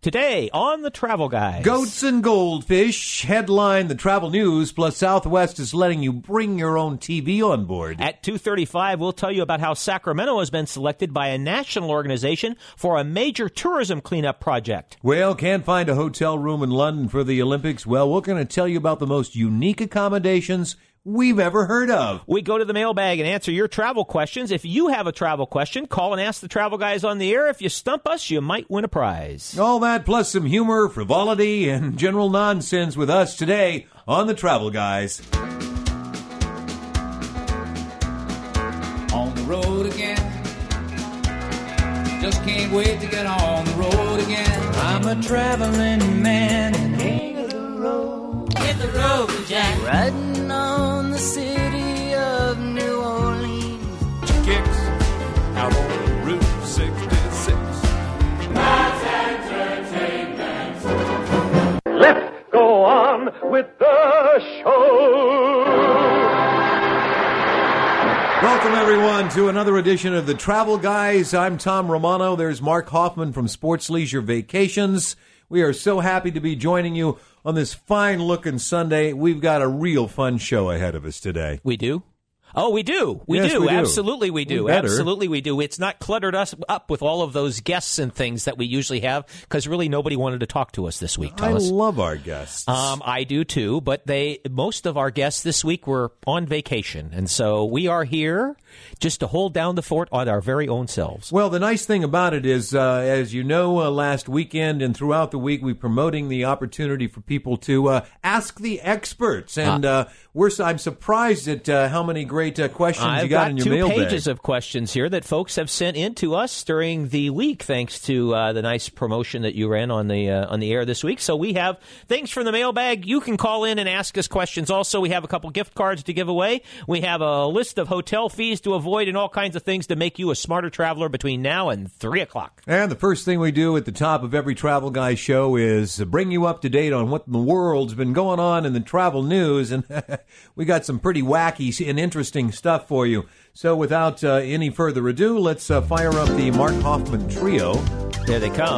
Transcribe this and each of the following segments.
Today on the Travel Guys. Goats and goldfish headline the travel news, plus Southwest is letting you bring your own TV on board. At 2:35, we'll tell you about how Sacramento has been selected by a national organization for a major tourism cleanup project. Well, can't find a hotel room in London for the Olympics? Well, we're going to tell you about the most unique accommodations we've ever heard of. We go to the mailbag and answer your travel questions. If you have a travel question, call and ask the Travel Guys on the air. If you stump us, you might win a prize. All that plus some humor, frivolity, and general nonsense with us today on the Travel Guys. On the road again. Just can't wait to get on the road again. I'm a traveling man and king of the road. Hit the road, Jack. Riding on the city of New Orleans. Kicks out on Route 66. That's entertainment. Let's go on with the show. Welcome, everyone, to another edition of the Travel Guys. I'm Tom Romano. There's Mark Hoffman from Sports Leisure Vacations. We are so happy to be joining you on this fine-looking Sunday. We've got a real fun show ahead of us today. We do? Oh, we do. Yes, we do. Absolutely we do. We better. Absolutely we do. It's not cluttered us up with all of those guests and things that we usually have, because really nobody wanted to talk to us this week, Thomas. I love our guests. I do too, but most of our guests this week were on vacation, and so we are here just to hold down the fort on our very own selves. Well, the nice thing about it is, as you know, last weekend and throughout the week, we're promoting the opportunity for people to ask the experts, and I'm surprised at how many great questions you got in your mailbag. I've got 2 pages of questions here that folks have sent in to us during the week, thanks to the nice promotion that you ran on the air this week. So we have things from the mailbag. You can call in and ask us questions. Also, we have a couple gift cards to give away. We have a list of hotel fees to avoid and all kinds of things to make you a smarter traveler between now and 3 o'clock. And the first thing we do at the top of every Travel Guy show is bring you up to date on what in the world's been going on in the travel news. And we got some pretty wacky and interesting stuff for you. So without any further ado, let's fire up the Mark Hoffman trio. There they come.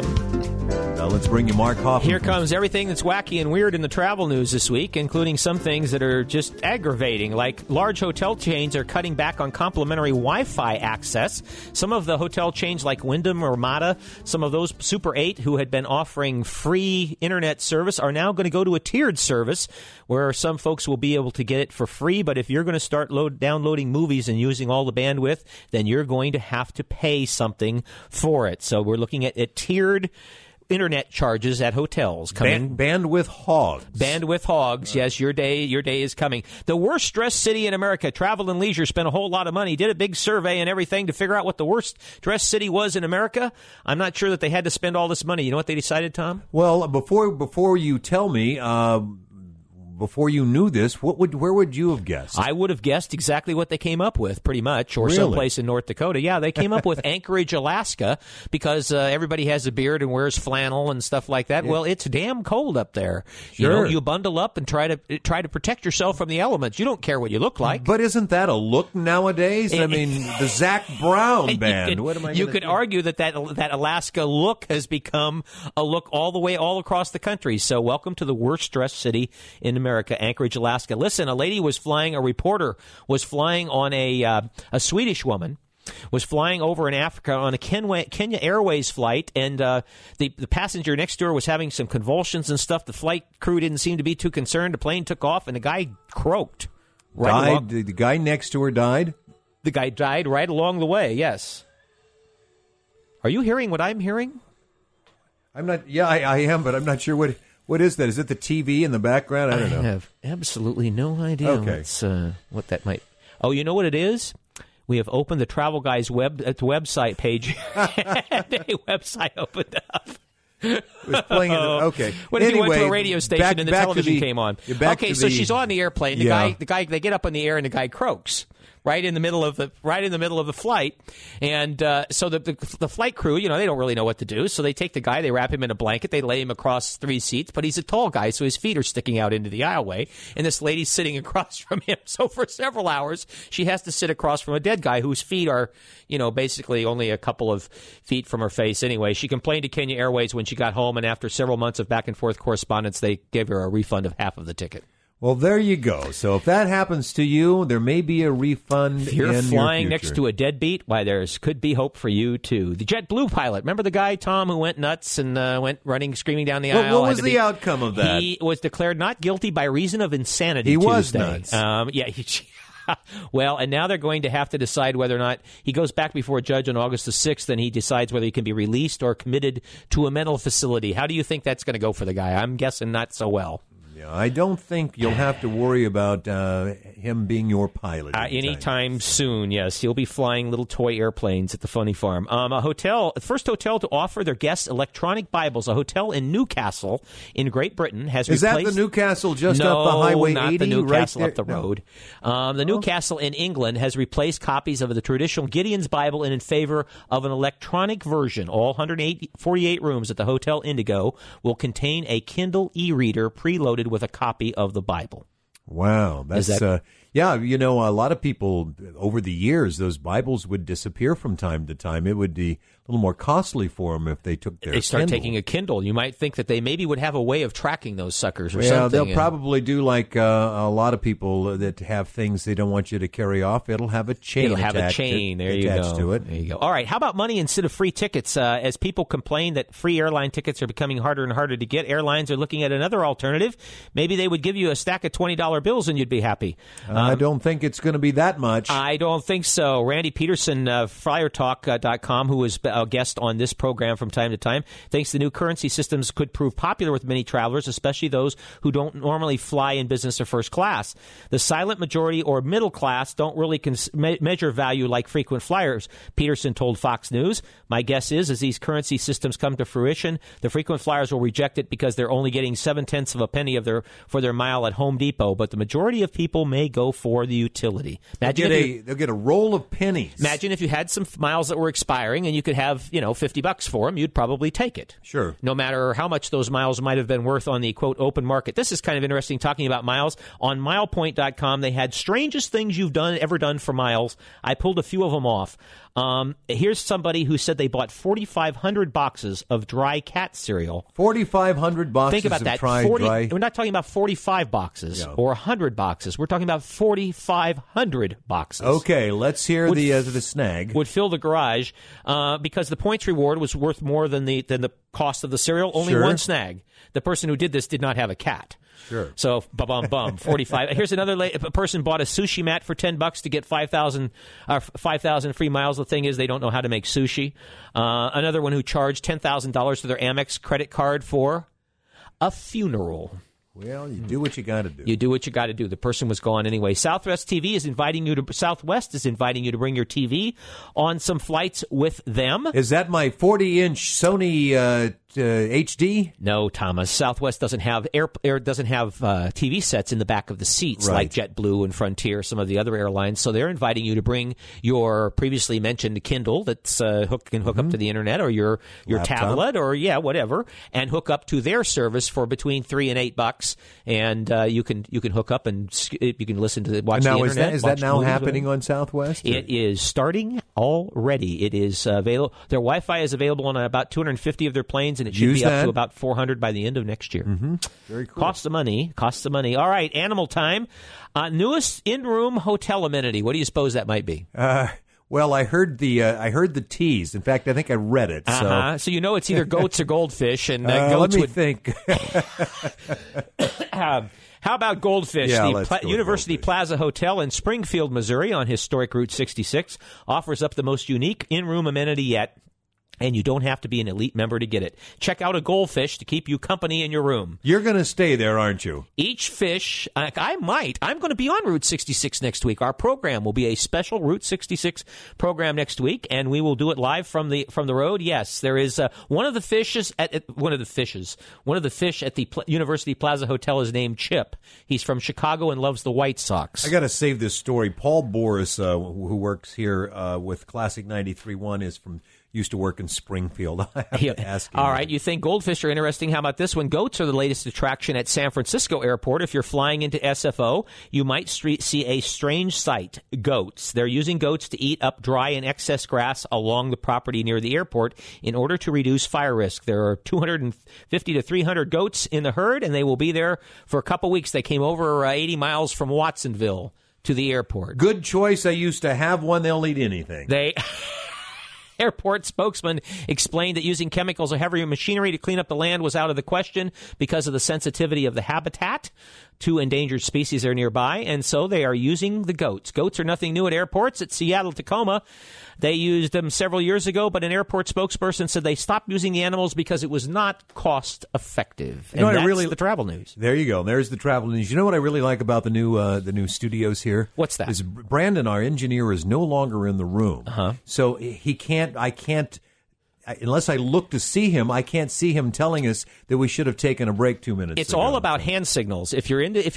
Now let's bring you Mark Hoffman. Here comes everything that's wacky and weird in the travel news this week, including some things that are just aggravating, like large hotel chains are cutting back on complimentary Wi-Fi access. Some of the hotel chains like Wyndham or Ramada, some of those Super 8 who had been offering free internet service are now going to go to a tiered service where some folks will be able to get it for free, but if you're going to start downloading movies and using all the bandwidth, then you're going to have to pay something for it. So we're looking at tiered internet charges at hotels coming. Bandwidth hogs. Bandwidth hogs. Yes, your day is coming. The worst stressed city in America, Travel and Leisure, spent a whole lot of money, did a big survey and everything to figure out what the worst stressed city was in America. I'm not sure that they had to spend all this money. You know what they decided, Tom? Well, before you tell me, before you knew this, where would you have guessed? I would have guessed exactly what they came up with, pretty much, or really? Someplace in North Dakota. Yeah, they came up with Anchorage, Alaska, because everybody has a beard and wears flannel and stuff like that. Yeah. Well, it's damn cold up there. Sure. You bundle up and try to protect yourself from the elements. You don't care what you look like. But isn't that a look nowadays? I mean, the Zac Brown band. You could argue that Alaska look has become a look all across the country. So welcome to the worst stressed city in America, Anchorage, Alaska. Listen, a reporter was flying on a Swedish woman, was flying over in Africa on a Kenya Airways flight, and the passenger next to her was having some convulsions and stuff. The flight crew didn't seem to be too concerned. The plane took off, and the guy croaked. The guy next to her died? The guy died right along the way, yes. Are you hearing what I'm hearing? I'm not. Yeah, I am, but I'm not sure what is that? Is it the TV in the background? I don't know. I have absolutely no idea what that might... Oh, you know what it is? We have opened the Travel Guys website page. And a website opened up. It was playing okay. What if you went to a radio station and the television came on? Okay, so she's on the airplane. The guy, they get up in the air and the guy croaks. right in the middle of the flight. And so the flight crew, they don't really know what to do. So they take the guy, they wrap him in a blanket, they lay him across 3 seats, but he's a tall guy, so his feet are sticking out into the aisleway. And this lady's sitting across from him. So for several hours, she has to sit across from a dead guy whose feet are, basically only a couple of feet from her face anyway. She complained to Kenya Airways when she got home, and after several months of back and forth correspondence, they gave her a refund of half of the ticket. Well, there you go. So if that happens to you, there may be a refund. If you're in flying your next to a deadbeat, why, could be hope for you, too. The JetBlue pilot, remember the guy, Tom, who went nuts and went running, screaming down the aisle? What was the outcome of that? He was declared not guilty by reason of insanity He Tuesday. was nuts. Well, and now they're going to have to decide whether or not he goes back before a judge on August the 6th, and he decides whether he can be released or committed to a mental facility. How do you think that's going to go for the guy? I'm guessing not so well. Yeah, I don't think you'll have to worry about him being your pilot anytime soon. Yes, he'll be flying little toy airplanes at the Funny Farm. The first hotel to offer their guests electronic Bibles, a hotel in Newcastle in Great Britain, has replaced... Is that the Newcastle just up the Highway 80? No, not the Newcastle right up the road. The Newcastle in England has replaced copies of the traditional Gideon's Bible in favor of an electronic version. All 148 rooms at the Hotel Indigo will contain a Kindle e-reader preloaded with a copy of the Bible. Wow. That's yeah, a lot of people over the years, those Bibles would disappear from time to time. It would be a little more costly for them if they took their They start Kindle. taking a Kindle. You might think that they maybe would have a way of tracking those suckers or yeah, something. They'll probably do like a lot of people that have things they don't want you to carry off. It'll have a chain attached There you go. to it. There you go. All right, how about money instead of free tickets? As people complain that free airline tickets are becoming harder and harder to get, airlines are looking at another alternative. Maybe they would give you a stack of $20 bills and you'd be happy. I don't think it's going to be that much. I don't think so. Randy Peterson, FlyerTalk.com, who is a guest on this program from time to time, thinks the new currency systems could prove popular with many travelers, especially those who don't normally fly in business or first class. The silent majority or middle class don't really measure value like frequent flyers, Peterson told Fox News. My guess is, as these currency systems come to fruition, the frequent flyers will reject it because they're only getting 0.7 of a penny for their mile at Home Depot, but the majority of people may go for the utility. They'll get a roll of pennies. Imagine if you had some miles that were expiring and you could have, $50 for them, you'd probably take it. Sure. No matter how much those miles might have been worth on the, quote, open market. This is kind of interesting talking about miles. On milepoint.com, they had strangest things you've ever done for miles. I pulled a few of them off. Here's somebody who said they bought 4,500 boxes of dry cat cereal. 4,500 boxes Think about that. dry. We're not talking about 45 boxes or 100 boxes. We're talking about 4,500 boxes. Okay, let's hear the snag. Would fill the garage because the points reward was worth more than the cost of the cereal. Only one snag. The person who did this did not have a cat. Sure. So, 45. Here's another person bought a sushi mat for $10 to get 5,000 free miles. The thing is, they don't know how to make sushi. Another one who charged $10,000 to their Amex credit card for a funeral. Well, you do what you got to do. You do what you got to do. The person was gone anyway. Southwest is inviting you to bring your TV on some flights with them. Is that my 40-inch Sony HD? No, Thomas. Southwest doesn't have TV sets in the back of the seats like JetBlue and Frontier, some of the other airlines. So they're inviting you to bring your previously mentioned Kindle that's can hook up to the internet, or your tablet, or whatever, and hook up to their service for between $3 and $8. And you can hook up and you can listen to watch the internet. Is that now happening on Southwest? It is starting already. It is available. Their Wi-Fi is available on about 250 of their planes, and it should be up to about 400 by the end of next year. Mm-hmm. Very cool. Costs the money. All right, animal time. Newest in-room hotel amenity. What do you suppose that might be? Well, I heard the tease. In fact, I think I read it. So you know it's either goats or goldfish, and let goats me think. How about Goldfish? The University Plaza Hotel in Springfield, Missouri, on historic Route 66, offers up the most unique in-room amenity yet. And you don't have to be an elite member to get it. Check out a goldfish to keep you company in your room. You're going to stay there, aren't you? Each fish, I might. I'm going to be on Route 66 next week. Our program will be a special Route 66 program next week, and we will do it live from the road. Yes, there is one of the fish at the University Plaza Hotel is named Chip. He's from Chicago and loves the White Sox. I got to save this story. Paul Boris, who works here with Classic 93.1, used to work in Springfield. I have to ask him. All right, you think goldfish are interesting. How about this one? Goats are the latest attraction at San Francisco Airport. If you're flying into SFO, you might see a strange sight. Goats. They're using goats to eat up dry and excess grass along the property near the airport in order to reduce fire risk. There are 250 to 300 goats in the herd, and they will be there for a couple weeks. They came over 80 miles from Watsonville to the airport. Good choice. I used to have one. They'll eat anything. Airport spokesman explained that using chemicals or heavy machinery to clean up the land was out of the question because of the sensitivity of the habitat to endangered species that are nearby, and so they are using the goats. Goats are nothing new at airports. At Seattle Tacoma, they used them several years ago, but an airport spokesperson said they stopped using the animals because it was not cost-effective. And that's the travel news. There you go. There's the travel news. You know what I really like about the new studios here? What's that? Is Brandon, our engineer, is no longer in the room. So he can't. I can't. Unless I look to see him, I can't see him telling us that we should have taken a break 2 minutes It's ago. all about hand signals. If you're into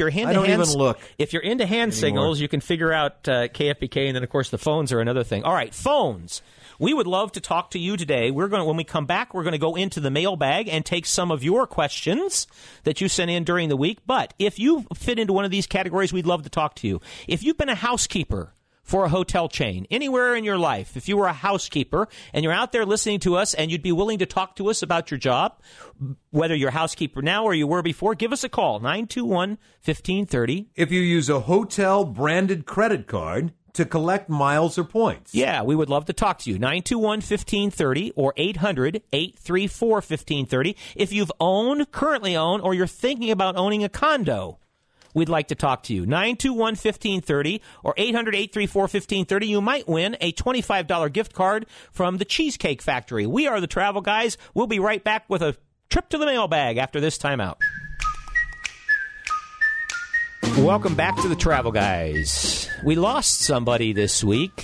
hand signals, you can figure out KFBK, and then of course the phones are another thing. All right, phones. We would love to talk to you today. When we come back, we're going to go into the mailbag and take some of your questions that you sent in during the week. But if you fit into one of these categories, we'd love to talk to you. If you've been a housekeeper for a hotel chain, anywhere in your life, if you were a housekeeper and you're out there listening to us and you'd be willing to talk to us about your job, whether you're a housekeeper now or you were before, give us a call, 921-1530. If you use a hotel-branded credit card to collect miles or points. Yeah, we would love to talk to you. 921-1530 or 800-834-1530. If you've currently own, or you're thinking about owning a condo, we'd like to talk to you. 921-1530 or 800-834-1530. You might win a $25 gift card from the Cheesecake Factory. We are the Travel Guys. We'll be right back with a trip to the mailbag after this timeout. Welcome back to the Travel Guys. We lost somebody this week.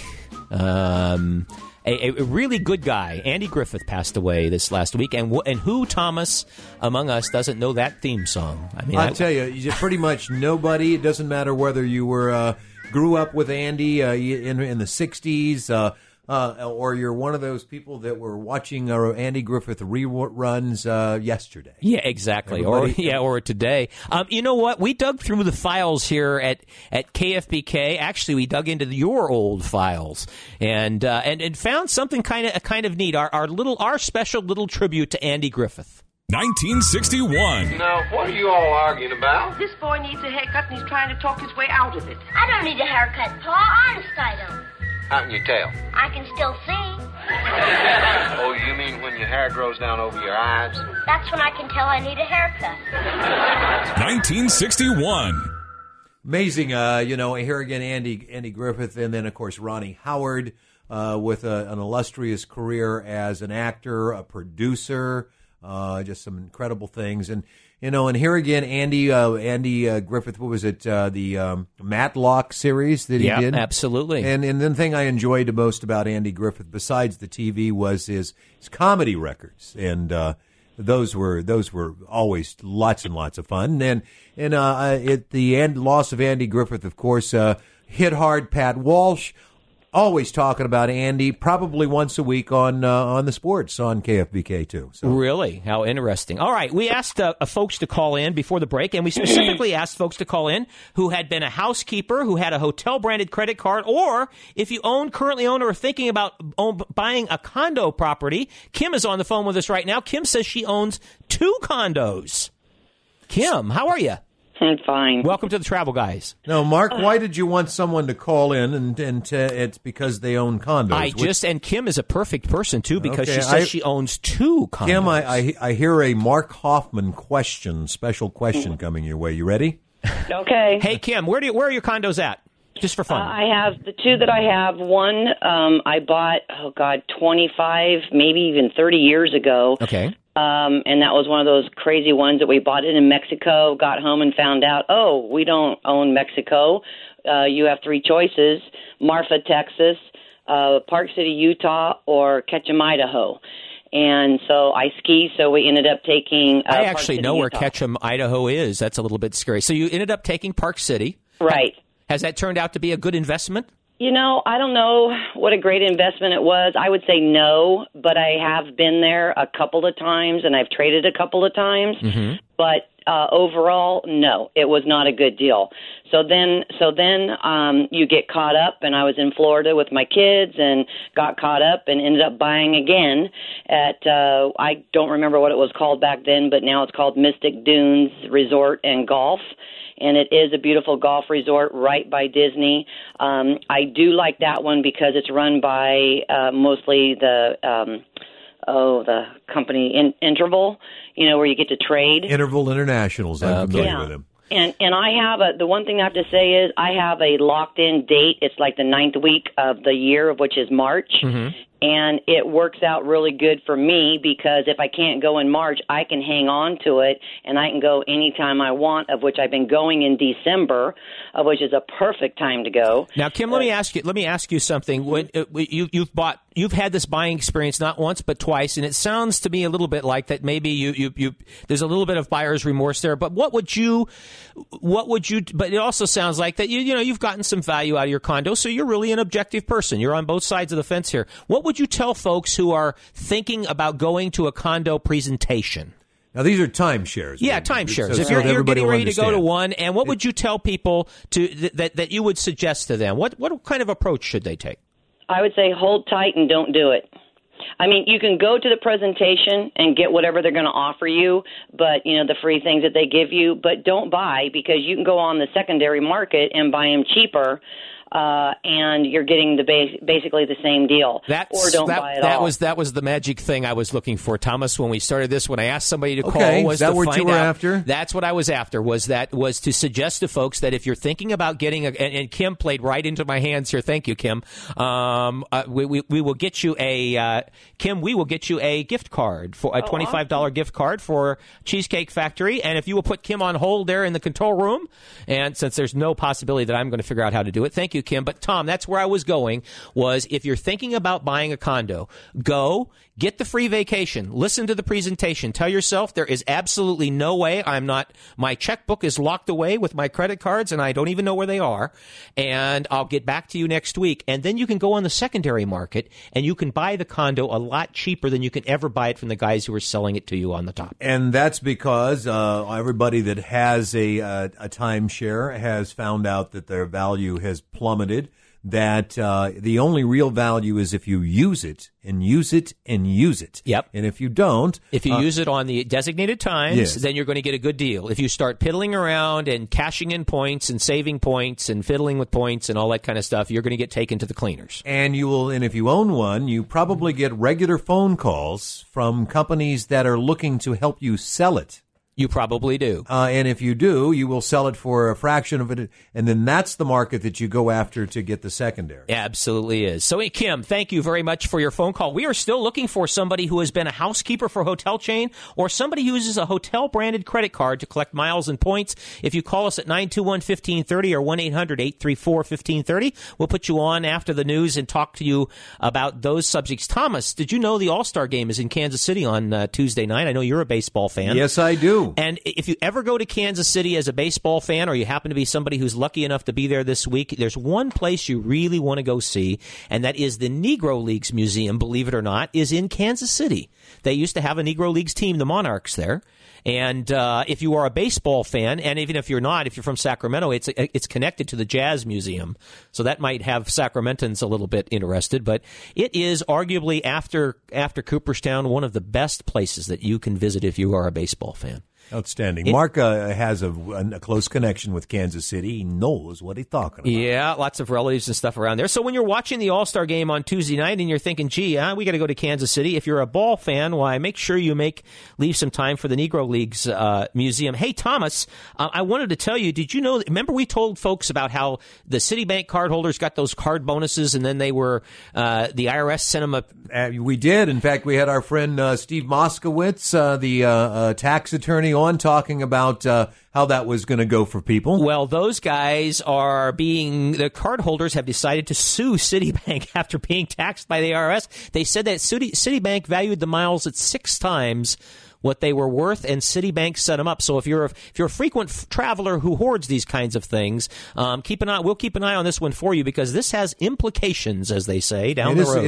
A really good guy, Andy Griffith, passed away this last week, and who, Thomas, among us, doesn't know that theme song? I mean, I'll tell you, pretty much nobody. It doesn't matter whether you were grew up with Andy in the '60s, or you're one of those people that were watching Andy Griffith reruns yesterday. Yeah, exactly. Or today. You know what? We dug through the files here at KFBK. Actually, we dug into your old files and found something kind of neat. Our special little tribute to Andy Griffith. 1961. Now, what are you all arguing about? This boy needs a haircut and he's trying to talk his way out of it. I don't need a haircut, Pa. Honest, I don't. How can you tell? I can still see. Oh, you mean when your hair grows down over your eyes? That's when I can tell I need a haircut. 1961. Amazing, here again, Andy Griffith, and then, of course, Ronnie Howard with an illustrious career as an actor, a producer, just some incredible things. And here again, Andy Griffith, what was it, the Matlock series that he did? Yeah, absolutely. And the thing I enjoyed the most about Andy Griffith, besides the TV, was his comedy records. And those were always lots and lots of fun. And at the loss of Andy Griffith, of course, hit hard Pat Walsh, always talking about Andy, probably once a week on the sports on KFBK too. So. Really? How interesting. All right, we asked folks to call in before the break, and we specifically asked folks to call in who had been a housekeeper, who had a hotel-branded credit card, or if you currently own or are thinking about buying a condo property. Kim is on the phone with us right now. Kim says she owns 2 condos. Kim, how are you? I'm fine. Welcome to the Travel Guys. Now, Mark, why did you want someone to call in? And it's because they own condos. And Kim is a perfect person, too, because she says she owns 2 condos. Kim, I hear a Mark Hoffman special question coming your way. You ready? Okay. Hey, Kim, where are your condos at? Just for fun. I have the two that I have. One I bought, 25, maybe even 30 years ago. Okay. And that was one of those crazy ones that we bought it in Mexico, got home and found out, we don't own Mexico. You have three choices, Marfa, Texas, Park City, Utah, or Ketchum, Idaho. And so I ski, so we ended up taking I actually know where Utah. Ketchum, Idaho is. That's a little bit scary. So you ended up taking Park City. Right. Has that turned out to be a good investment? I don't know what a great investment it was. I would say no, but I have been there a couple of times, and I've traded a couple of times. Mm-hmm. But overall, no, it was not a good deal. So then you get caught up, and I was in Florida with my kids and got caught up and ended up buying again at, I don't remember what it was called back then, but now it's called Mystic Dunes Resort and Golf. And it is a beautiful golf resort right by Disney. I do like that one because it's run by mostly the company Interval, where you get to trade. Interval Internationals, I'm familiar with them. And I have the one thing I have to say is I have a locked-in date. It's like the 9th week of the year, which is March. Mm-hmm. And it works out really good for me because if I can't go in March, I can hang on to it, and I can go anytime I want, of which I've been going in December, of which is a perfect time to go. Now, Kim, let me ask you something. When you've had this buying experience not once but twice, and it sounds to me a little bit like that maybe you there's a little bit of buyer's remorse there. But what would you? But it also sounds like that you've gotten some value out of your condo, so you're really an objective person. You're on both sides of the fence here. What would you tell folks who are thinking about going to a condo presentation? Now, these are timeshares. Yeah, timeshares. If you're getting ready to go to one, and what would you tell people that you would suggest to them? What kind of approach should they take? I would say hold tight and don't do it. I mean, you can go to the presentation and get whatever they're going to offer you, but, the free things that they give you, but don't buy because you can go on the secondary market and buy them cheaper. And you're getting basically the same deal. Or don't buy it all. That was the magic thing I was looking for, Thomas, when we started this. When I asked somebody to call, was that what you were after? That's what I was after, was to suggest to folks that if you're thinking about getting and Kim played right into my hands here. Thank you, Kim. We will get you a gift card, for a $25 gift card for Cheesecake Factory. And if you will put Kim on hold there in the control room, and since there's no possibility that I'm going to figure out how to do it, thank you, Kim. But Tom, that's where I was going, was if you're thinking about buying a condo, go get the free vacation, listen to the presentation, tell yourself there is absolutely no way my checkbook is locked away with my credit cards and I don't even know where they are, and I'll get back to you next week. And then you can go on the secondary market and you can buy the condo a lot cheaper than you can ever buy it from the guys who are selling it to you on the top. And that's because everybody that has a timeshare has found out that their value has plummeted, that the only real value is if you use it and use it and use it. Yep. And if you don't... If you use it on the designated times, yes, then you're going to get a good deal. If you start piddling around and cashing in points and saving points and fiddling with points and all that kind of stuff, you're going to get taken to the cleaners. And if you own one, you probably get regular phone calls from companies that are looking to help you sell it. You probably do. And if you do, you will sell it for a fraction of it, and then that's the market that you go after to get the secondary. Absolutely is. So, Kim, thank you very much for your phone call. We are still looking for somebody who has been a housekeeper for a hotel chain or somebody who uses a hotel-branded credit card to collect miles and points. If you call us at 921-1530 or 1-800-834-1530, we'll put you on after the news and talk to you about those subjects. Thomas, did you know the All-Star Game is in Kansas City on Tuesday night? I know you're a baseball fan. Yes, I do. And if you ever go to Kansas City as a baseball fan, or you happen to be somebody who's lucky enough to be there this week, there's one place you really want to go see, and that is the Negro Leagues Museum, believe it or not, is in Kansas City. They used to have a Negro Leagues team, the Monarchs, there. And if you are a baseball fan, and even if you're not, if you're from Sacramento, it's connected to the Jazz Museum. So that might have Sacramentans a little bit interested. But it is arguably, after Cooperstown, one of the best places that you can visit if you are a baseball fan. Outstanding. Mark has a close connection with Kansas City. He knows what he's talking about. Yeah, lots of relatives and stuff around there. So when you're watching the All-Star game on Tuesday night and you're thinking, gee, we got to go to Kansas City, if you're a ball fan, why, make sure you leave some time for the Negro Leagues Museum. Hey, Thomas, I wanted to tell you, did you know, remember we told folks about how the Citibank cardholders got those card bonuses and then they were, the IRS sent them we did. In fact, we had our friend Steve Moskowitz, the tax attorney, on talking about how that was going to go for people. Well, those guys the cardholders have decided to sue Citibank after being taxed by the IRS. They said that Citibank valued the miles at 6 times what they were worth, and Citibank set them up. So if you're a frequent traveler who hoards these kinds of things, we'll keep an eye on this one for you, because this has implications, as they say, down the road. It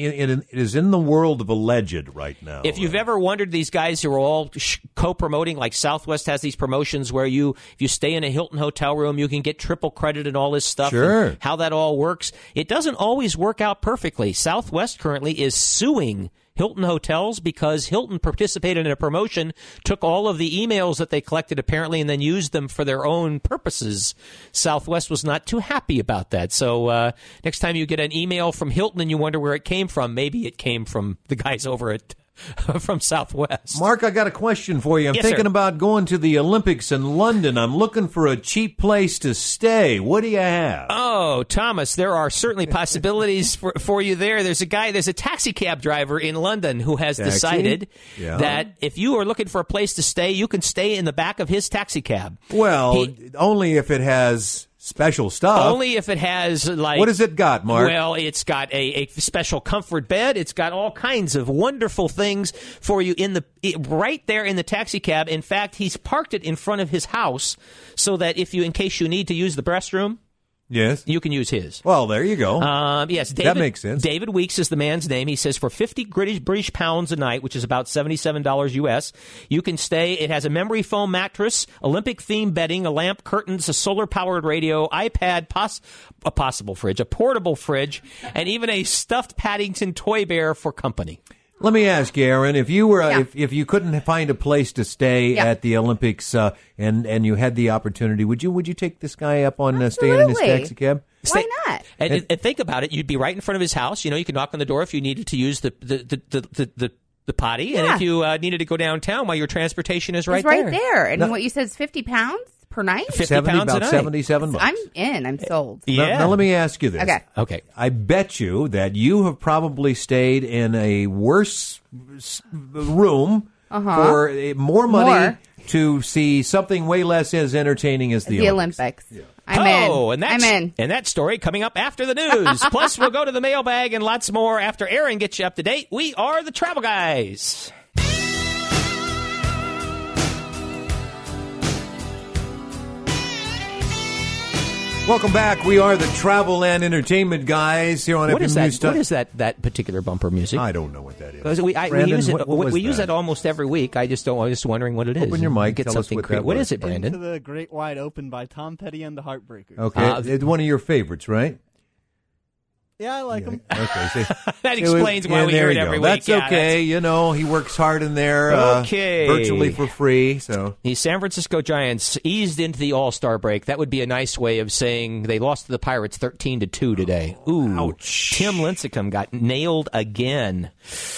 is in the world of alleged right now. If you've ever wondered, these guys who are all co-promoting, like Southwest has these promotions where if you stay in a Hilton hotel room, you can get triple credit and all this stuff. Sure. And how that all works. It doesn't always work out perfectly. Southwest currently is suing Hilton Hotels because Hilton participated in a promotion, took all of the emails that they collected apparently, and then used them for their own purposes. Southwest was not too happy about that. So next time you get an email from Hilton and you wonder where it came from, maybe it came from the guys over at from Southwest. Mark, I got a question for you. I'm Yes, thinking sir. about going to the Olympics in London. I'm looking for a cheap place to stay. What do you have? Oh, Thomas, there are certainly possibilities for you there. There's a taxi cab driver in London who has decided that if you are looking for a place to stay, you can stay in the back of his taxi cab. Well, only if it has special stuff. Only if it has, like... What has it got, Mark? Well, it's got a special comfort bed. It's got all kinds of wonderful things for you right there in the taxi cab. In fact, he's parked it in front of his house so that in case you need to use the restroom, yes, you can use his. Well, there you go. Yes, that makes sense. David Weeks is the man's name. He says for 50 British pounds a night, which is about $77 U.S., you can stay. It has a memory foam mattress, Olympic-themed bedding, a lamp, curtains, a solar-powered radio, iPad, a possible fridge, a portable fridge, and even a stuffed Paddington toy bear for company. Let me ask you, Aaron, if you were if you couldn't find a place to stay at the Olympics and you had the opportunity, would you take this guy up on staying in his taxi cab? Why not? And think about it. You'd be right in front of his house. You can knock on the door if you needed to use the potty, and if you needed to go downtown, your transportation is right there. And what you said is 50 pounds per night? 50 pounds about a night. $77. I'm in. I'm sold. Yeah. Now let me ask you this. Okay. I bet you that you have probably stayed in a worse room for more money to see something way less as entertaining as the Olympics. Yeah. I'm in. And that story coming up after the news. Plus, we'll go to the mailbag and lots more after Aaron gets you up to date. We are the Travel Guys. Welcome back. We are the Travel and Entertainment Guys here on FM News. What is that particular bumper music? I don't know what that is. Because we use it almost every week. I was just wondering what it is. Open your mic. Get something great. What is it, Brandon? Into the Great Wide Open by Tom Petty and the Heartbreakers. Okay, it's one of your favorites, right? Yeah, I like him. Okay, that explains why we hear it every week. That's okay. He works hard in there, virtually for free. So the San Francisco Giants eased into the All-Star break. That would be a nice way of saying they lost to the Pirates 13-2 today. Ooh, ouch. Tim Lincecum got nailed again.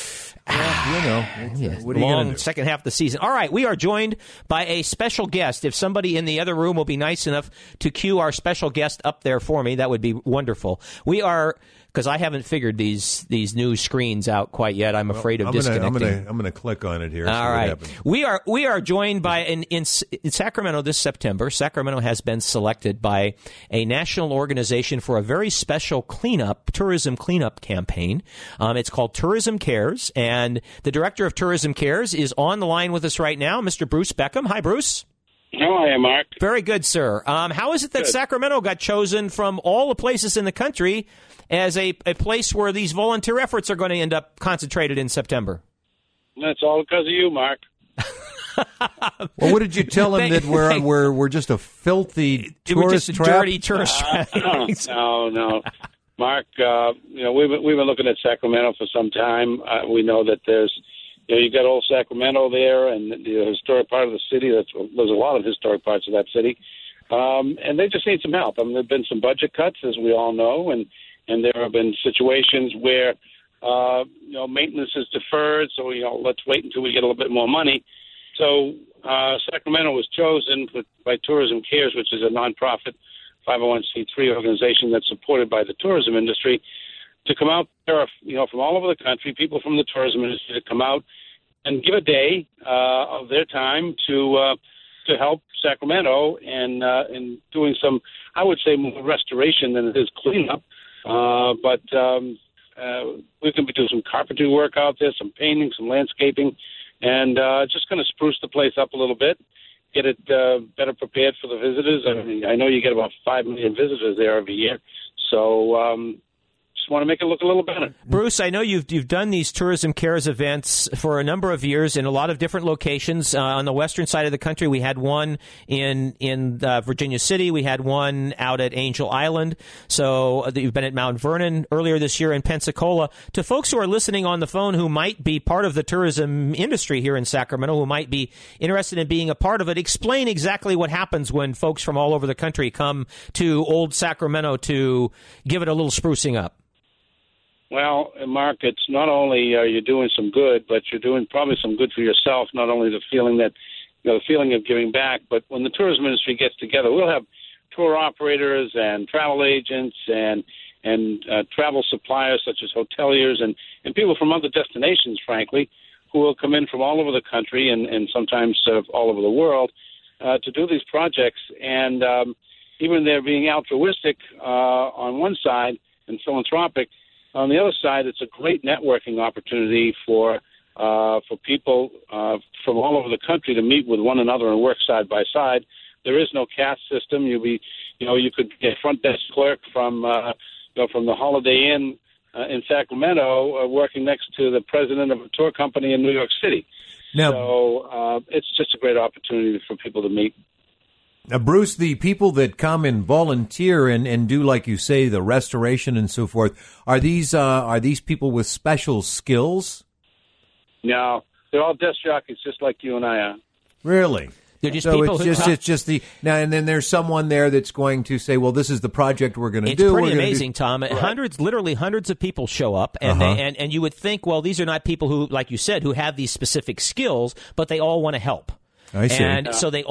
What are you long gonna do? second half of the season. All right, we are joined by a special guest. If somebody in the other room will be nice enough to cue our special guest up there for me, that would be wonderful. We are, because I haven't figured these new screens out quite yet. I'm afraid of disconnecting. I'm gonna click on it here. All right, we are joined by in Sacramento this September. Sacramento has been selected by a national organization for a very special tourism cleanup campaign. It's called Tourism Cares, and the director of Tourism Cares is on the line with us right now, Mr. Bruce Beckham. Hi, Bruce. How are you, Mark? Very good, sir. How is it that Sacramento got chosen from all the places in the country as a place where these volunteer efforts are going to end up concentrated in September? That's all because of you, Mark. Well, what did you tell him that we're just a filthy tourist trap? Dirty tourist trap? No. Mark, we've been looking at Sacramento for some time. We know that there's you got old Sacramento there and the historic part of the city. There's a lot of historic parts of that city. And they just need some help. I mean, there have been some budget cuts, as we all know, and there have been situations where, maintenance is deferred. So, let's wait until we get a little bit more money. So Sacramento was chosen by Tourism Cares, which is a nonprofit 501c3 organization that's supported by the tourism industry, to come out there, from all over the country, people from the tourism industry to come out and give a day of their time to help Sacramento and doing some, I would say, more restoration than it is cleanup. But we can be doing some carpentry work out there, some painting, some landscaping, and just going to spruce the place up a little bit, get it better prepared for the visitors. I mean, I know you get about 5 million visitors there every year, so just want to make it look a little better. Bruce, I know you've done these Tourism Cares events for a number of years in a lot of different locations. On the western side of the country, we had one in Virginia City. We had one out at Angel Island. So you've been at Mount Vernon earlier this year in Pensacola. To folks who are listening on the phone who might be part of the tourism industry here in Sacramento, who might be interested in being a part of it, explain exactly what happens when folks from all over the country come to Old Sacramento to give it a little sprucing up. Well, Mark, it's not only are you doing some good, but you're doing probably some good for yourself. Not only the feeling of giving back, but when the tourism industry gets together, we'll have tour operators and travel agents and travel suppliers such as hoteliers and people from other destinations, frankly, who will come in from all over the country and sometimes all over the world to do these projects. And even they're being altruistic on one side and philanthropic. On the other side, it's a great networking opportunity for people from all over the country to meet with one another and work side by side. There is no caste system. You could get a front desk clerk from the Holiday Inn in Sacramento working next to the president of a tour company in New York City. Now, so it's just a great opportunity for people to meet. Now, Bruce, the people that come and volunteer and do, like you say, the restoration and so forth, are these people with special skills? No, they're all desk jockeys, just like you and I are. Really? They're just so people it's just the now and then. There's someone there that's going to say, "Well, this is the project we're going to do." It's pretty amazing, Tom. Right. Literally hundreds of people show up, and and you would think, well, these are not people who, like you said, who have these specific skills, but they all want to help. I see. And so they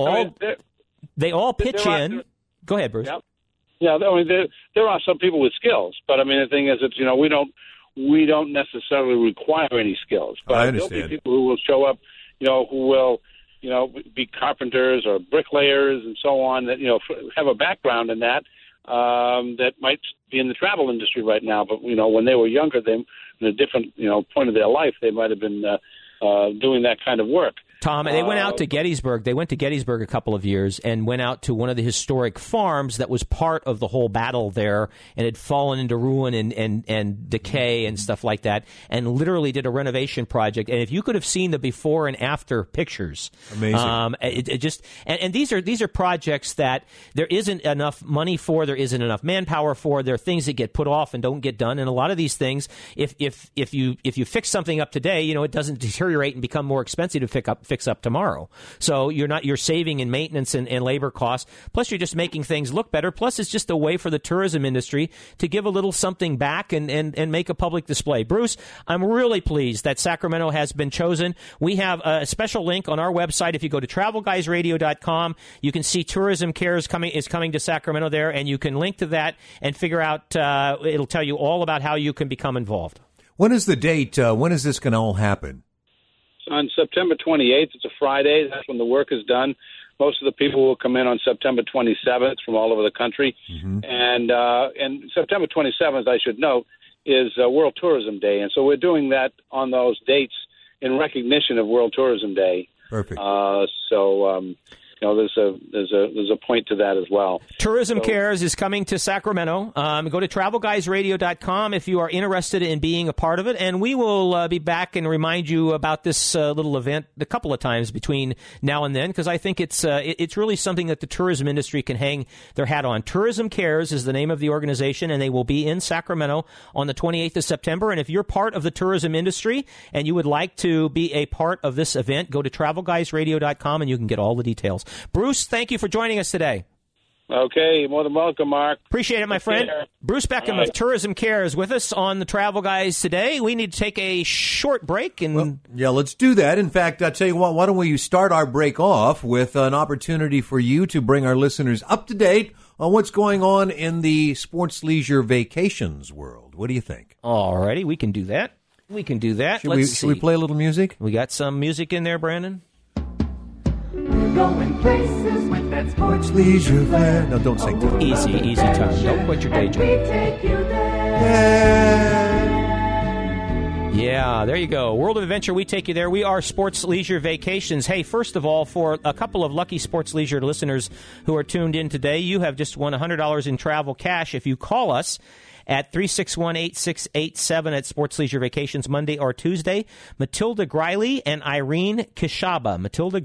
all pitch in. Go ahead, Bruce. Yeah, I mean, there are some people with skills, but I mean, the thing is, it's we don't necessarily require any skills. But I there'll understand. be people who will show up, who will, be carpenters or bricklayers and so on that have a background in that that might be in the travel industry right now. But when they were younger, they in a different point of their life, they might have been doing that kind of work. Tom, they went out to Gettysburg. They went to Gettysburg a couple of years and went out to one of the historic farms that was part of the whole battle there and had fallen into ruin and decay and stuff like that, and literally did a renovation project. And if you could have seen the before and after pictures, amazing. It just and these are projects that there isn't enough money for, there isn't enough manpower for. There are things that get put off and don't get done, and a lot of these things, if you fix something up today, it doesn't deteriorate and become more expensive to fix up tomorrow. So you're saving in maintenance and labor costs. Plus, you're just making things look better. Plus, it's just a way for the tourism industry to give a little something back and make a public display. Bruce, I'm really pleased that Sacramento has been chosen. We have a special link on our website. If you go to travelguysradio.com, you can see Tourism Cares is coming to Sacramento there, and you can link to that and figure out, it'll tell you all about how you can become involved. When is the date? When is this going to all happen? On September 28th, it's a Friday. That's when the work is done. Most of the people will come in on September 27th from all over the country. Mm-hmm. And September 27th, I should note, is World Tourism Day. And so we're doing that on those dates in recognition of World Tourism Day. Perfect. there's a point to that as well. Tourism Cares is coming to Sacramento. Go to TravelGuysRadio.com if you are interested in being a part of it, and we will be back and remind you about this little event a couple of times between now and then, because I think it's really something that the tourism industry can hang their hat on. Tourism Cares is the name of the organization, and they will be in Sacramento on the 28th of September. And if you're part of the tourism industry and you would like to be a part of this event, go to TravelGuysRadio.com and you can get all the details. Bruce, thank you for joining us today. Okay, more than welcome, Mark. Appreciate it, my friend. Bruce Beckham of Tourism Cares with us on the Travel Guys today. We need to take a short break. Let's do that. In fact, I'll tell you what, why don't we start our break off with an opportunity for you to bring our listeners up to date on what's going on in the sports leisure vacations world. What do you think? All righty, we can do that. Should we play a little music? We got some music in there, Brandon? We're going places with that sports leisure flair. No, don't sing to it. Easy time. Don't quit your day job. We take you there. Yeah, there you go. World of Adventure, we take you there. We are Sports Leisure Vacations. Hey, first of all, for a couple of lucky Sports Leisure listeners who are tuned in today, you have just won $100 in travel cash if you call us at 361-8687 at Sports Leisure Vacations Monday or Tuesday. Matilda Griley and Irene Kashaba.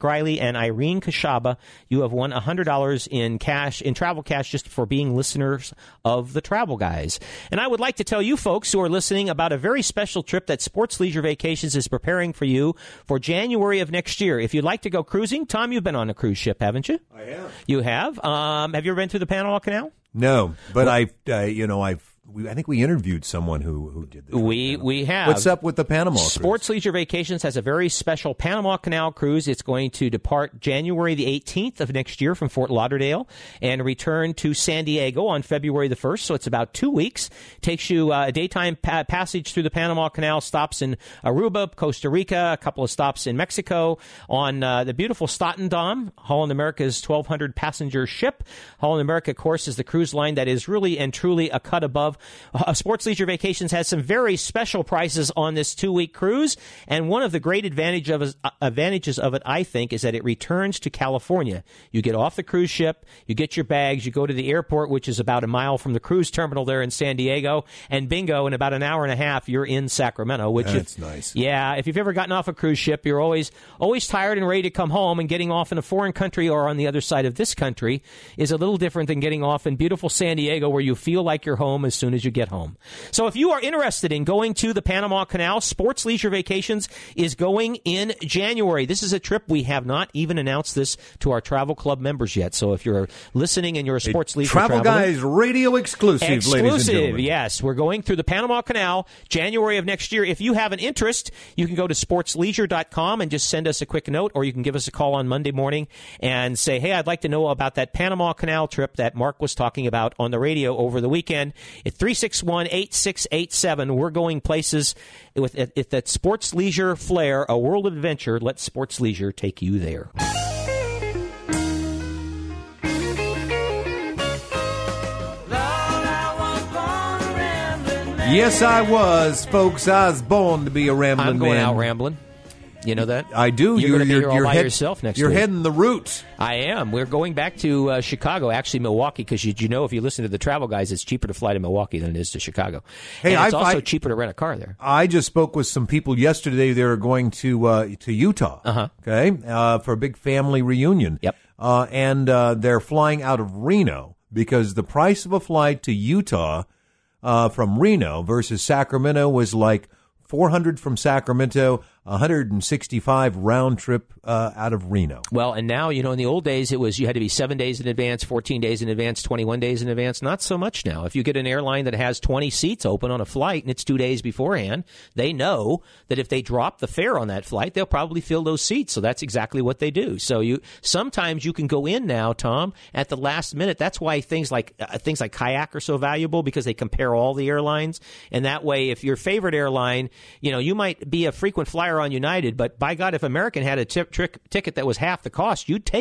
You have won $100 in cash, in travel cash, just for being listeners of the Travel Guys. And I would like to tell you folks who are listening about a very special trip that Sports Leisure Vacations is preparing for you for January of next year. If you'd like to go cruising, Tom, you've been on a cruise ship, haven't you? I have. You have? Have you ever been through the Panama Canal? No, but I think we interviewed someone who did this. We have. What's up with the Panama cruise? Sports Leisure Vacations has a very special Panama Canal cruise. It's going to depart January the 18th of next year from Fort Lauderdale and return to San Diego on February the 1st. So it's about 2 weeks. Takes you a daytime passage through the Panama Canal, stops in Aruba, Costa Rica, a couple of stops in Mexico on the beautiful Staten Dom, Holland America's 1,200 passenger ship. Holland America, of course, is the cruise line that is really and truly a cut above. Sports Leisure Vacations has some very special prices on this 2-week cruise, and one of the great advantages of it, I think, is that it returns to California. You get off the cruise ship, you get your bags, you go to the airport, which is about a mile from the cruise terminal there in San Diego, and bingo, in about an hour and a half, you're in Sacramento. That's nice. Yeah, if you've ever gotten off a cruise ship, you're always tired and ready to come home, and getting off in a foreign country or on the other side of this country is a little different than getting off in beautiful San Diego, where you feel like you're home as soon as you get home. So if you are interested in going to the Panama Canal, Sports Leisure Vacations is going in January. This is a trip. We have not even announced this to our travel club members yet. So if you're listening and you're a Sports Leisure Travel Guys radio exclusive, ladies and gentlemen. Yes. We're going through the Panama Canal January of next year. If you have an interest, you can go to sportsleisure.com and just send us a quick note, or you can give us a call on Monday morning and say, hey, I'd like to know about that Panama Canal trip that Mark was talking about on the radio over the weekend. At 361-8687. We're going places with that Sports Leisure flair, a world of adventure. Let Sports Leisure take you there. Yes, I was, folks. I was born to be a rambling man. I'm going out rambling. You know that? I do. You're going to be here all by yourself next week. You're heading the route. I am. We're going back to Chicago, actually Milwaukee, because you know, if you listen to the Travel Guys, it's cheaper to fly to Milwaukee than it is to Chicago. Hey, and it's also cheaper to rent a car there. I just spoke with some people yesterday. They were going to Utah, okay, for a big family reunion. Yep. And they're flying out of Reno because the price of a flight to Utah from Reno versus Sacramento was like $400 from Sacramento, $165 round trip out of Reno. Well, and now, you know, in the old days, it was you had to be 7 days in advance, 14 days in advance, 21 days in advance. Not so much now. If you get an airline that has 20 seats open on a flight and it's 2 days beforehand, they know that if they drop the fare on that flight, they'll probably fill those seats. So that's exactly what they do. So sometimes you can go in now, Tom, at the last minute. That's why things like Kayak are so valuable, because they compare all the airlines. And that way, if your favorite airline, you know, you might be a frequent flyer on United, but by God, if American had a ticket that was half the cost, you'd take it.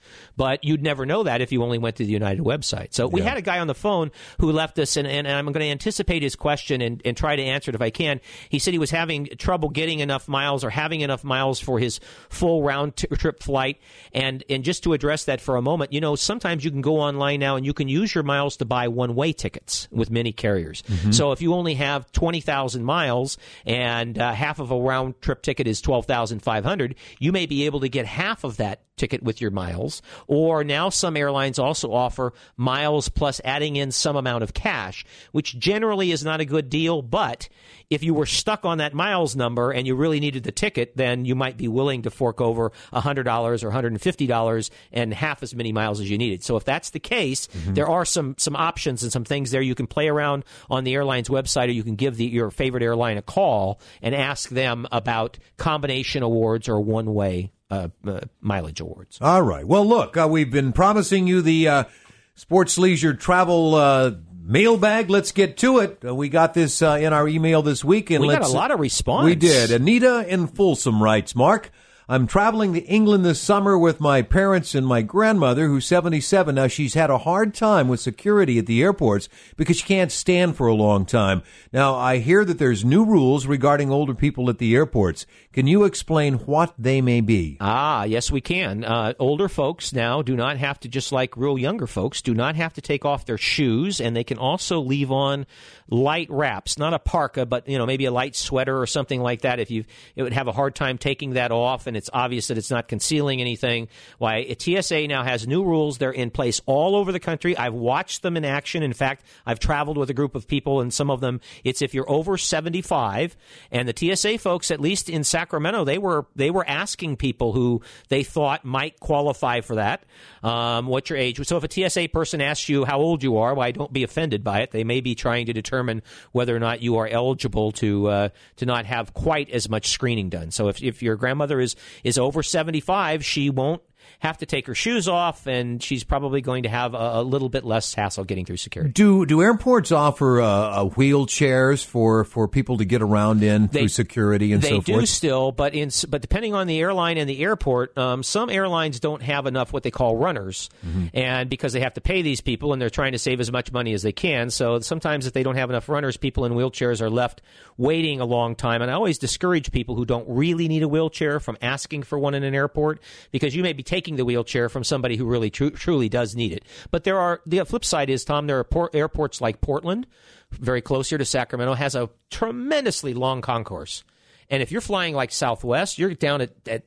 But you'd never know that if you only went to the United website. So we had a guy on the phone who left us, and I'm going to anticipate his question and try to answer it if I can. He said he was having trouble getting enough miles or having enough miles for his full round-trip flight. And just to address that for a moment, sometimes you can go online now and you can use your miles to buy one-way tickets with many carriers. Mm-hmm. So if you only have 20,000 miles and half of a round-trip ticket is 12,500, you may be able to get half of that ticket with your miles. Or now some airlines also offer miles plus adding in some amount of cash, which generally is not a good deal. But if you were stuck on that miles number and you really needed the ticket, then you might be willing to fork over $100 or $150 and half as many miles as you needed. So if that's the case, there are some options and some things there. You can play around on the airline's website, or you can give your favorite airline a call and ask them about combination awards or one-way mileage awards. All right. Well, look, we've been promising you the sports leisure travel mailbag. Let's get to it. We got this in our email this week. And we got a lot of response. We did. Anita in Folsom writes, Mark, I'm traveling to England this summer with my parents and my grandmother, who's 77. Now, she's had a hard time with security at the airports because she can't stand for a long time. Now, I hear that there's new rules regarding older people at the airports. Can you explain what they may be? Yes, we can. Older folks now do not have to, just like real younger folks, do not have to take off their shoes, and they can also leave on light wraps, not a parka, but maybe a light sweater or something like that. It would have a hard time taking that off, and it's obvious that it's not concealing anything. Why, TSA now has new rules. They're in place all over the country. I've watched them in action. In fact, I've traveled with a group of people, and some of them, it's if you're over 75. And the TSA folks, at least in Sacramento, they were asking people who they thought might qualify for that, what your age was. So if a TSA person asks you how old you are, why, don't be offended by it. They may be trying to determine whether or not you are eligible to not have quite as much screening done. So if your grandmother is over 75, she won't have to take her shoes off, and she's probably going to have a little bit less hassle getting through security. Do airports offer wheelchairs for people to get around in through security and so forth? They do still, but depending on the airline and the airport, some airlines don't have enough what they call runners, and because they have to pay these people, and they're trying to save as much money as they can, so sometimes if they don't have enough runners, people in wheelchairs are left waiting a long time. And I always discourage people who don't really need a wheelchair from asking for one in an airport, because you may be taking the wheelchair from somebody who really truly does need it. But the flip side is, Tom, there are airports like Portland, very close here to Sacramento, has a tremendously long concourse. And if you're flying like Southwest, you're down at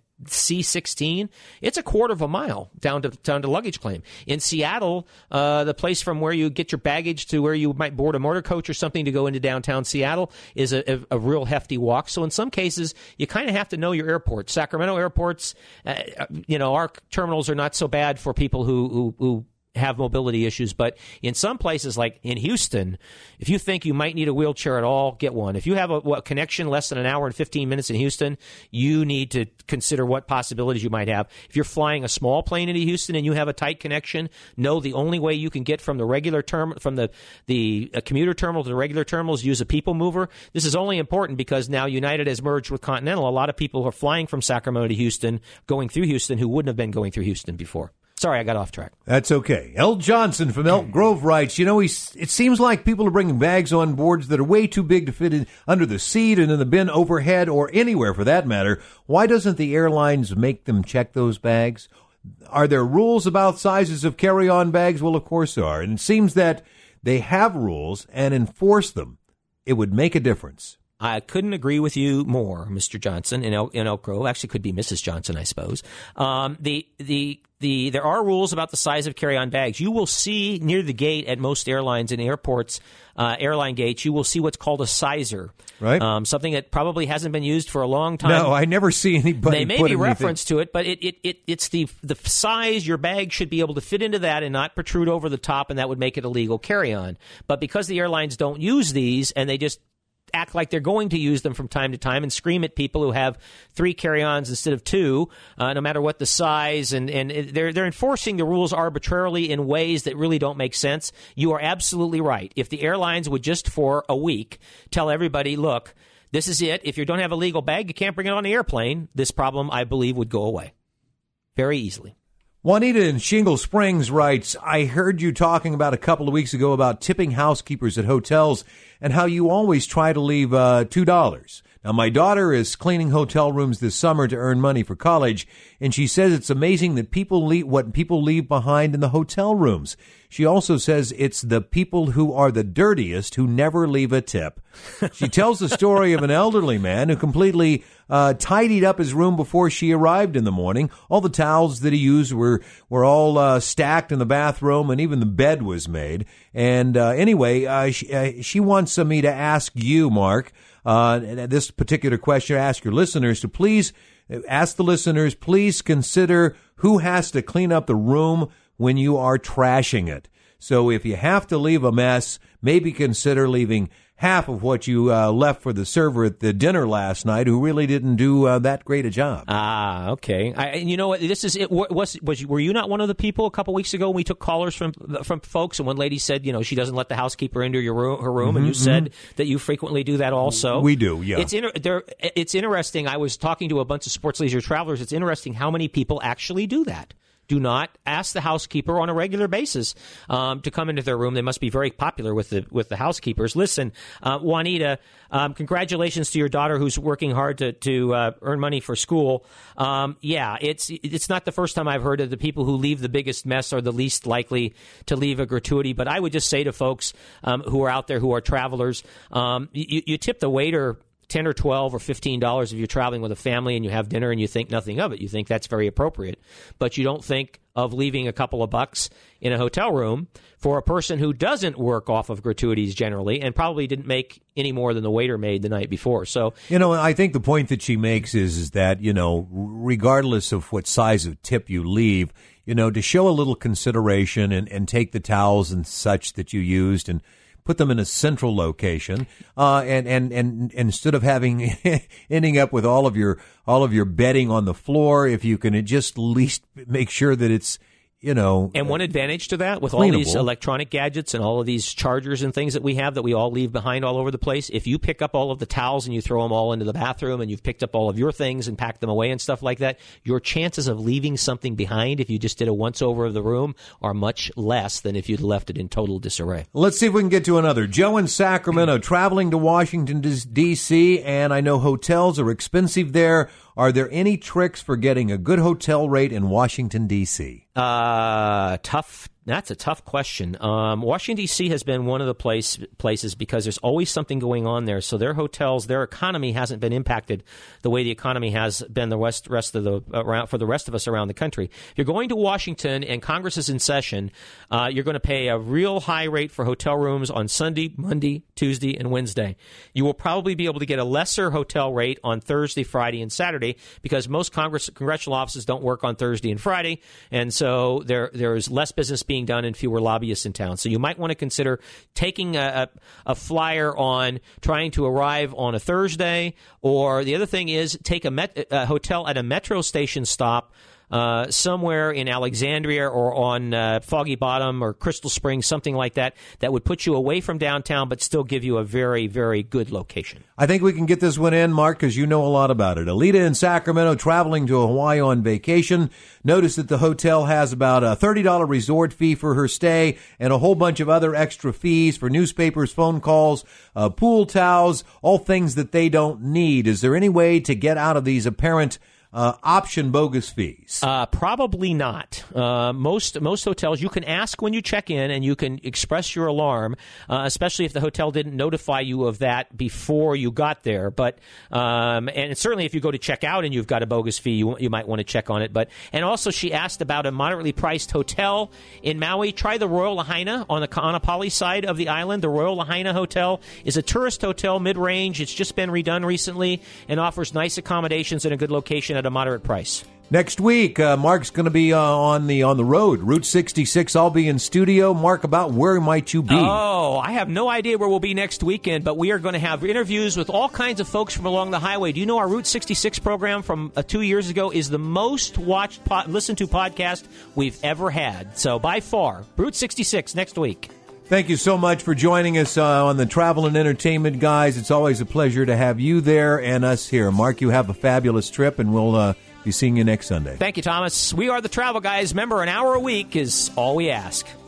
C-16, it's a quarter of a mile down to luggage claim. In Seattle, the place from where you get your baggage to where you might board a motor coach or something to go into downtown Seattle is a real hefty walk. So in some cases, you kind of have to know your airport. Sacramento airports, our terminals are not so bad for people who have mobility issues, but in some places like in Houston, if you think you might need a wheelchair at all, get one. If you have a connection less than an hour and 15 minutes in Houston, you need to consider what possibilities you might have. If you're flying a small plane into Houston and you have a tight connection, know the only way you can get from the regular from the commuter terminal to the regular terminal is use a people mover. This is only important because now United has merged with Continental. A lot of people are flying from Sacramento to Houston, going through Houston, who wouldn't have been going through Houston before. Sorry, I got off track. That's okay. L. Johnson from Elk Grove writes, it seems like people are bringing bags on boards that are way too big to fit in under the seat and in the bin overhead or anywhere for that matter. Why doesn't the airlines make them check those bags? Are there rules about sizes of carry-on bags? Well, of course there are. And it seems that they have rules and enforce them. It would make a difference. I couldn't agree with you more, Mr. Johnson in Elk Grove. Actually, could be Mrs. Johnson, I suppose. There are rules about the size of carry-on bags. You will see near the gate at most airlines and airports, airline gates, you will see what's called a sizer. Right. Something that probably hasn't been used for a long time. No, I never see anybody. They may be reference to it, but it's the size your bag should be able to fit into that and not protrude over the top, and that would make it a legal carry-on. But because the airlines don't use these and they just act like they're going to use them from time to time and scream at people who have 3 carry-ons instead of 2, no matter what the size. And they're enforcing the rules arbitrarily in ways that really don't make sense. You are absolutely right. If the airlines would just for a week tell everybody, look, this is it. If you don't have a legal bag, you can't bring it on the airplane. This problem, I believe, would go away very easily. Juanita in Shingle Springs writes, I heard you talking about a couple of weeks ago about tipping housekeepers at hotels and how you always try to leave $2. Now, my daughter is cleaning hotel rooms this summer to earn money for college, and she says it's amazing that people leave behind in the hotel rooms. She also says it's the people who are the dirtiest who never leave a tip. She tells the story of an elderly man who completely tidied up his room before she arrived in the morning. All the towels that he used were all stacked in the bathroom, and even the bed was made. And anyway, she wants me to ask you, Mark, this particular question, ask your listeners to please ask the listeners, please consider who has to clean up the room when you are trashing it. So if you have to leave a mess, maybe consider leaving half of what you left for the server at the dinner last night, who really didn't do that great a job. Ah, okay. You know what? This is it. Were you not one of the people a couple weeks ago when we took callers from folks, and one lady said, you know, she doesn't let the housekeeper into her room, and you said that you frequently do that also. We do, yeah. It's interesting. I was talking to a bunch of sports leisure travelers. It's interesting how many people actually do that. Do not ask the housekeeper on a regular basis to come into their room. They must be very popular with the housekeepers. Listen, Juanita, congratulations to your daughter who's working hard to earn money for school. Yeah, it's not the first time I've heard of the people who leave the biggest mess are the least likely to leave a gratuity. But I would just say to folks who are out there who are travelers, you tip the waiter $10 or $12 or $15 if you're traveling with a family and you have dinner and you think nothing of it. You think that's very appropriate. But you don't think of leaving a couple of bucks in a hotel room for a person who doesn't work off of gratuities generally and probably didn't make any more than the waiter made the night before. So, you know, I think the point that she makes is that, you know, regardless of what size of tip you leave, you know, to show a little consideration and take the towels and such that you used and put them in a central location, and instead of ending up with all of your bedding on the floor, if you can just at least make sure that it's, you know. And one advantage to that, with cleanable. all these electronic gadgets and all of these chargers and things that we have that we all leave behind all over the place, if you pick up all of the towels and you throw them all into the bathroom and you've picked up all of your things and packed them away and stuff like that, your chances of leaving something behind if you just did a once-over of the room are much less than if you'd left it in total disarray. Let's see if we can get to another. Joe in Sacramento, traveling to Washington, D.C., and I know hotels are expensive there. Are there any tricks for getting a good hotel rate in Washington, D.C.? Tough. That's a tough question. Washington, D.C. has been one of the places because there's always something going on there. So their hotels, their economy hasn't been impacted the way the economy has been for the rest of us around the country. If you're going to Washington and Congress is in session, you're going to pay a real high rate for hotel rooms on Sunday, Monday, Tuesday, and Wednesday. You will probably be able to get a lesser hotel rate on Thursday, Friday, and Saturday because most congressional offices don't work on Thursday and Friday, and so there's less business being done and fewer lobbyists in town. So you might want to consider taking a flyer on trying to arrive on a Thursday, or the other thing is take a hotel at a metro station stop somewhere in Alexandria or on Foggy Bottom or Crystal Springs, something like that, that would put you away from downtown but still give you a very, very good location. I think we can get this one in, Mark, because you know a lot about it. Alita in Sacramento, traveling to Hawaii on vacation. Notice that the hotel has about a $30 resort fee for her stay and a whole bunch of other extra fees for newspapers, phone calls, pool towels, all things that they don't need. Is there any way to get out of these apparent option bogus fees? Probably not. Most hotels, you can ask when you check in and you can express your alarm, especially if the hotel didn't notify you of that before you got there. But and certainly if you go to check out and you've got a bogus fee, you might want to check on it. And also she asked about a moderately priced hotel in Maui. Try the Royal Lahaina on the Ka'anapali side of the island. The Royal Lahaina Hotel is a tourist hotel, mid-range. It's just been redone recently and offers nice accommodations and a good location at a moderate price. Next week, Mark's going to be on the road, Route 66. I'll be in studio. Mark, about where might you be? Oh, I have no idea where we'll be next weekend, but we are going to have interviews with all kinds of folks from along the highway. Do you know our Route 66 program from 2 years ago is the most watched, listened to podcast we've ever had? So by far, Route 66 next week. Thank you so much for joining us on the Travel and Entertainment Guys. It's always a pleasure to have you there and us here. Mark, you have a fabulous trip, and we'll Be seeing you next Sunday. Thank you, Thomas. We are the Travel Guys. Remember, an hour a week is all we ask.